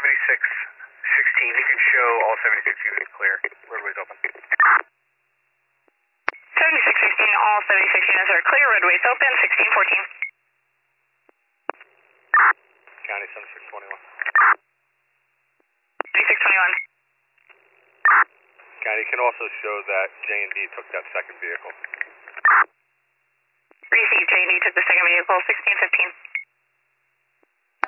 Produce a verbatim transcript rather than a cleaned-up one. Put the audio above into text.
seventy-six sixteen, you can show all seventy-six units clear. Roadway's open. seventy-six sixteen, all seventy-six units are clear. Roadway's open. sixteen fourteen. County seventy-six twenty-one. seventy-six twenty-one. County can also show that J and D took that second vehicle. Received. J and D took the second vehicle. sixteen fifteen.